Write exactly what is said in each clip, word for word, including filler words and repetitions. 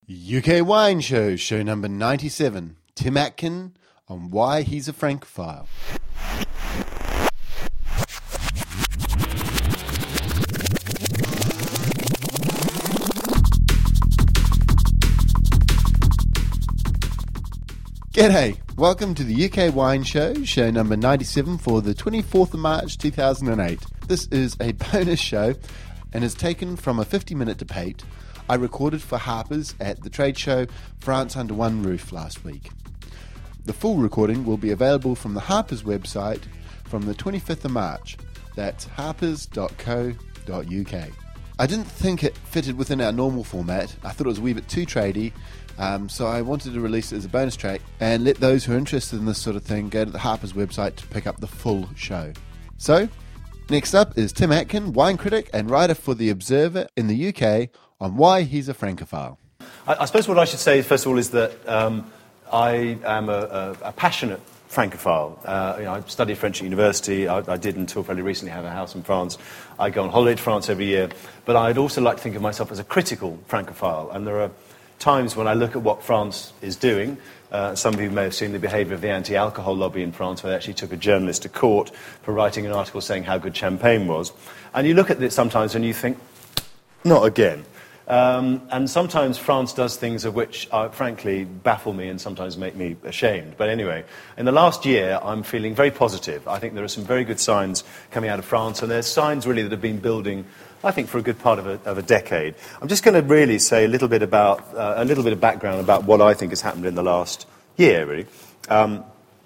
U K Wine Show, show number ninety-seven. Tim Atkin on why he's a Francophile. G'day, welcome to the U K Wine Show, show number ninety-seven for the twenty-fourth of March two thousand eight. This is a bonus show and is taken from a fifty minute debate I recorded for Harper's at the trade show France Under One Roof last week. The full recording will be available from the Harper's website from the twenty-fifth of March. That's harpers dot co dot U K. I didn't think it fitted within our normal format. I thought it was a wee bit too tradey, um, so I wanted to release it as a bonus track and let those who are interested in this sort of thing go to the Harper's website to pick up the full show. So, next up is Tim Atkin, wine critic and writer for The Observer in the U K, on why he's a Francophile. I, I suppose what I should say, first of all, is that um, I am a, a, a passionate Francophile. Uh, you know, I studied French at university. I, I did until fairly recently have a house in France. I go on holiday to France every year. But I'd also like to think of myself as a critical Francophile. And there are times when I look at what France is doing. Uh, some of you may have seen the behaviour of the anti-alcohol lobby in France, where they actually took a journalist to court for writing an article saying how good champagne was. And you look at this sometimes and you think, not again. Um, and sometimes France does things of which, uh, frankly, baffle me and sometimes make me ashamed. But anyway, in the last year, I'm feeling very positive. I think there are some very good signs coming out of France, and there's signs really that have been building, I think, for a good part of a, of a decade. I'm just going to really say a little bit about, uh, a little bit of background about what I think has happened in the last year, really. Um,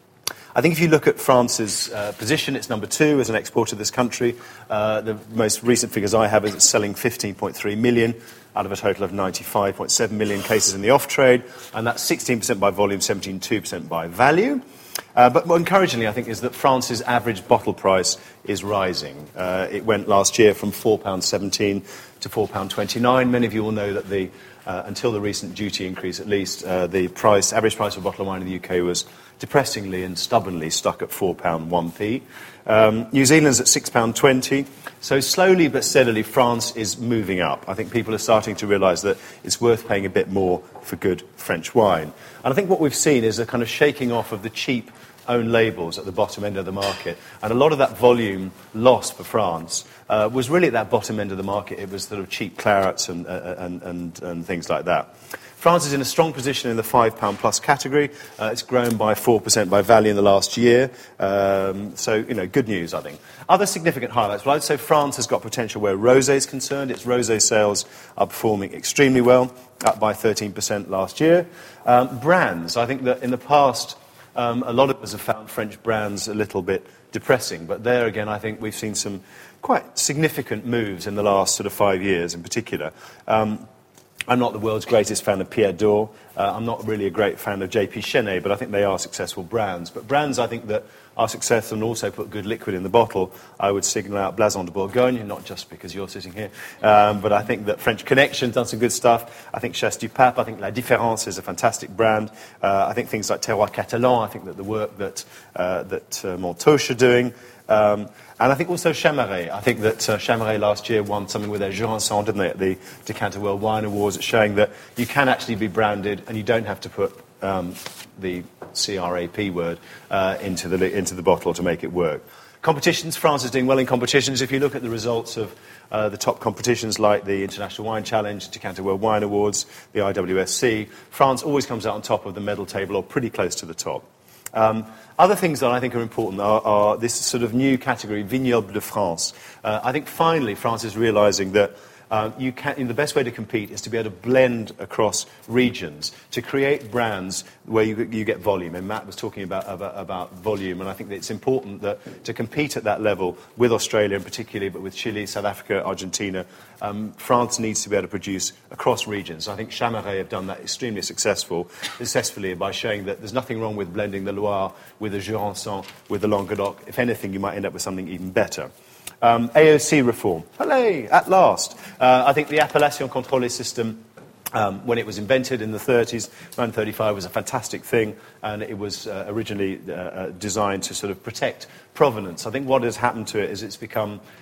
I think if you look at France's uh, position, it's number two as an exporter of this country. Uh, the most recent figures I have is it's selling fifteen point three million out of a total of ninety-five point seven million cases in the off-trade, and that's sixteen percent by volume, seventeen point two percent by value. Uh, but more encouragingly, I think, is that France's average bottle price is rising. Uh, it went last year from four pounds seventeen to four pounds twenty-nine. Many of you will know that the, uh, until the recent duty increase at least, uh, the price, average price of a bottle of wine in the U K was depressingly and stubbornly stuck at four pounds one p. Um, New Zealand's at six pounds twenty. So slowly but steadily, France is moving up. I think people are starting to realise that it's worth paying a bit more for good French wine. And I think what we've seen is a kind of shaking off of the cheap own labels at the bottom end of the market. And a lot of that volume lost for France uh, was really at that bottom end of the market. It was sort of cheap clarets and, uh, and, and, and things like that. France is in a strong position in the five pound plus category. Uh, it's grown by four percent by value in the last year. Um, so, you know, good news, I think. Other significant highlights. Well, I'd say France has got potential where rosé is concerned. Its rosé sales are performing extremely well, up by thirteen percent last year. Um, brands. I think that in the past, um, a lot of us have found French brands a little bit depressing. But there again, I think we've seen some quite significant moves in the last sort of five years in particular. Um, I'm not the world's greatest fan of Pierre d'Or. Uh, I'm not really a great fan of J P Chenet, but I think they are successful brands. But brands, I think, that are successful and also put good liquid in the bottle, I would signal out Blason de Bourgogne, not just because you're sitting here, um, but I think that French Connection done some good stuff. I think Chasse du Pape, I think La Différence is a fantastic brand. Uh, I think things like Terroir Catalan, I think that the work that, uh, that uh, Montoche are doing. Um, and I think also Chamaret. I think that uh, Chamaret last year won something with their Jurançon, didn't they, at the Decanter World Wine Awards, showing that you can actually be branded and you don't have to put um, the C R A P word uh, into, the, into the bottle to make it work. Competitions, France is doing well in competitions. If you look at the results of uh, the top competitions like the International Wine Challenge, Decanter World Wine Awards, the I W S C, France always comes out on top of the medal table or pretty close to the top. Um, other things that I think are important are, are this sort of new category, Vignoble de France. Uh, I think finally France is realising that uh, you can, the best way to compete is to be able to blend across regions, to create brands where you, you get volume. And Matt was talking about, about, about volume, and I think that it's important that to compete at that level with Australia in particular, but with Chile, South Africa, Argentina, um, France needs to be able to produce across regions. I think Chamaret have done that extremely successful, successfully by showing that there's nothing wrong with blending the Loire with the Jurançon, with the Languedoc. If anything, you might end up with something even better. Um, A O C reform. Hooray, at last. Uh, I think the Appellation Contrôlée system, um, when it was invented in the thirties, nineteen thirty-five, was a fantastic thing, and it was uh, originally uh, designed to sort of protect provenance. I think what has happened to it is it's become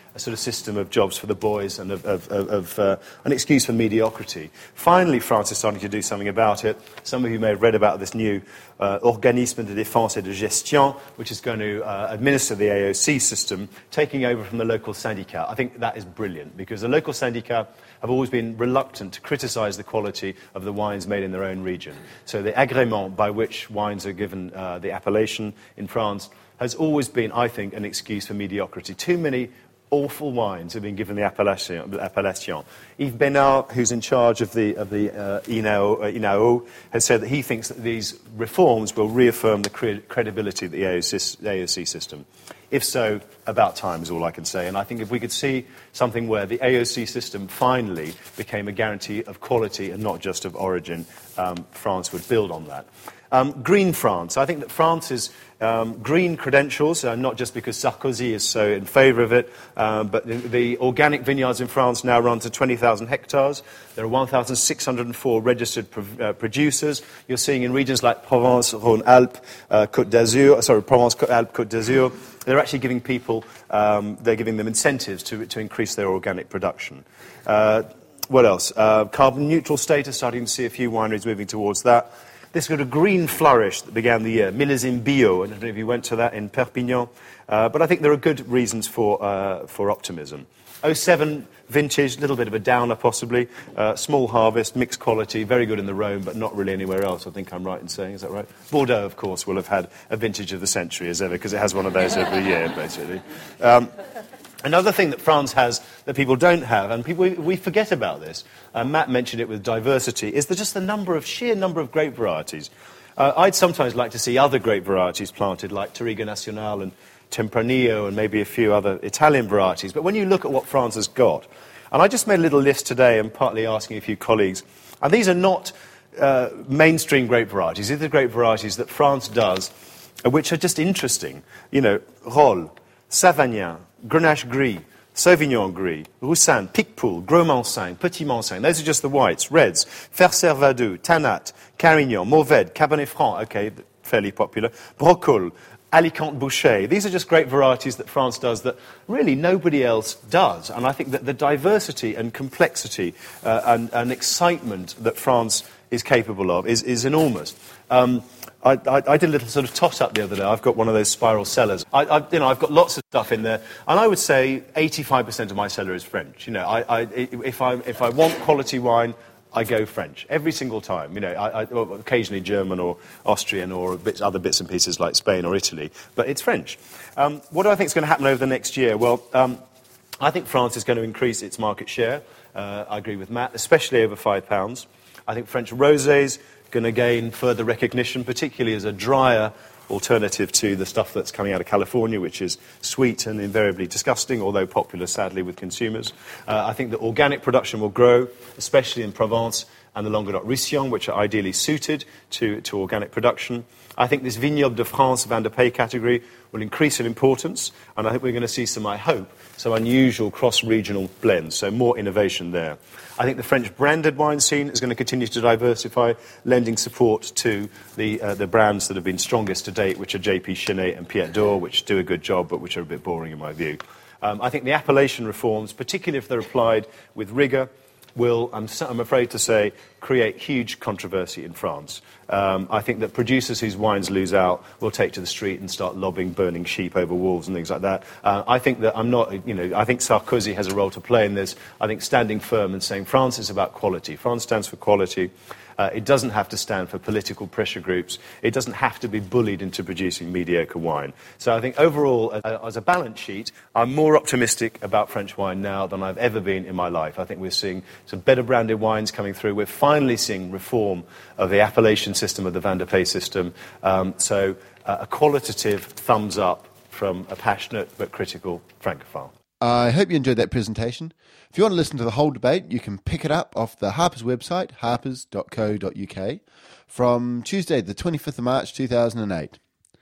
a sort of system of jobs for the boys and of, of, of, of uh, an excuse for mediocrity. Finally, France is starting to do something about it. Some of you may have read about this new uh, Organisme de Défense et de Gestion, which is going to uh, administer the A O C system, taking over from the local syndicat. I think that is brilliant, because the local syndicat have always been reluctant to criticise the quality of the wines made in their own region. So the agrément by which wines are given uh, the appellation in France has always been, I think, an excuse for mediocrity. Too many awful wines have been given the appellation. appellation. Yves Bénard, who's in charge of the, of the uh, I N A O, uh, I N A O, has said that he thinks that these reforms will reaffirm the cre- credibility of the A O C, A O C system. If so, about time is all I can say. And I think if we could see something where the A O C system finally became a guarantee of quality and not just of origin, um, France would build on that. Um, green France. I think that France's um, green credentials, uh, not just because Sarkozy is so in favour of it, uh, but the, the organic vineyards in France now run to twenty thousand hectares. There are one thousand six hundred four registered pro- uh, producers. You're seeing in regions like Provence, Rhône-Alpes, uh, Côte d'Azur, sorry, Provence, Alpes, Côte d'Azur, they're actually giving people, um, they're giving them incentives to, to increase their organic production. Uh, what else? Uh, carbon neutral status, starting to see a few wineries moving towards that. This sort of green flourish that began the year, Millésime Bio, I don't know if you went to that in Perpignan, uh, but I think there are good reasons for, uh, for optimism. oh seven vintage, a little bit of a downer possibly, uh, small harvest, mixed quality, very good in the Rhône, but not really anywhere else, I think I'm right in saying, is that right? Bordeaux, of course, will have had a vintage of the century as ever, because it has one of those every year, basically. Um, Another thing that France has that people don't have, and people, we forget about this, uh, Matt mentioned it with diversity, is that just the number of, sheer number of grape varieties. Uh, I'd sometimes like to see other grape varieties planted, like Touriga Nacional and Tempranillo and maybe a few other Italian varieties. But when you look at what France has got, and I just made a little list today and partly asking a few colleagues, and these are not uh, mainstream grape varieties, these are grape varieties that France does, uh, which are just interesting. You know, Rolle, Savagnin, Grenache Gris, Sauvignon Gris, Roussanne, Picpoul, Gros Manseng, Petit Manseng. Those are just the whites. Reds, Ferser Vadou, Tannat, Carignan, Mourvèdre, Cabernet Franc, okay, fairly popular, Brocol, Alicante Boucher. These are just great varieties that France does that really nobody else does. And I think that the diversity and complexity uh, and, and excitement that France is capable of is, is enormous. Um, I, I, I did a little sort of tot-up the other day. I've got one of those spiral cellars. I, I, you know, I've got lots of stuff in there, and I would say eighty-five percent of my cellar is French. You know, I, I, if, I, if I want quality wine, I go French every single time. You know, I, I, well, occasionally German or Austrian or bits, other bits and pieces like Spain or Italy, but it's French. Um, what do I think is going to happen over the next year? Well, um, I think France is going to increase its market share. Uh, I agree with Matt, especially over five pounds. I think French rosés going to gain further recognition, particularly as a drier alternative to the stuff that's coming out of California, which is sweet and invariably disgusting, although popular, sadly, with consumers. Uh, I think that organic production will grow, especially in Provence and the Languedoc-Roussillon, which are ideally suited to, to organic production. I think this Vignoble de France Van de Pey category will increase in importance, and I think we're going to see some, I hope, some unusual cross-regional blends, so more innovation there. I think the French branded wine scene is going to continue to diversify, lending support to the, uh, the brands that have been strongest to date, which are J P Chenet and Piet d'Or, which do a good job, but which are a bit boring in my view. Um, I think the appellation reforms, particularly if they're applied with rigour, will, I'm, I'm afraid to say, create huge controversy in France. Um, I think that producers whose wines lose out will take to the street and start lobbing burning sheep over walls and things like that. Uh, I think that I'm not, you know, I think Sarkozy has a role to play in this. I think standing firm and saying France is about quality. France stands for quality. Uh, it doesn't have to stand for political pressure groups. It doesn't have to be bullied into producing mediocre wine. So I think overall, uh, as a balance sheet, I'm more optimistic about French wine now than I've ever been in my life. I think we're seeing some better branded wines coming through. We're finally seeing reform of the appellation system, of the Van de Pey system. Um, so uh, a qualitative thumbs up from a passionate but critical Francophile. I hope you enjoyed that presentation. If you want to listen to the whole debate, you can pick it up off the Harper's website, harpers dot co dot uk, from Tuesday, the twenty-fifth of March, two thousand eight.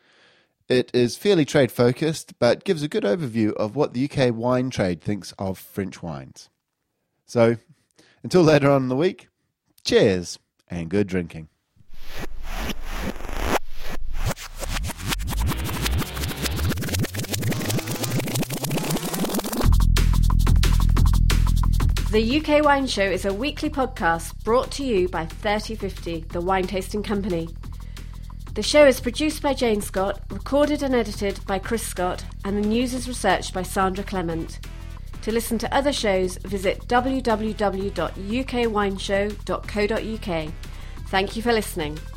It is fairly trade-focused, but gives a good overview of what the U K wine trade thinks of French wines. So, until later on in the week, cheers and good drinking. The U K Wine Show is a weekly podcast brought to you by thirty fifty, the wine tasting company. The show is produced by Jane Scott, recorded and edited by Chris Scott, and the news is researched by Sandra Clement. To listen to other shows, visit w w w dot u k wine show dot co dot u k. Thank you for listening.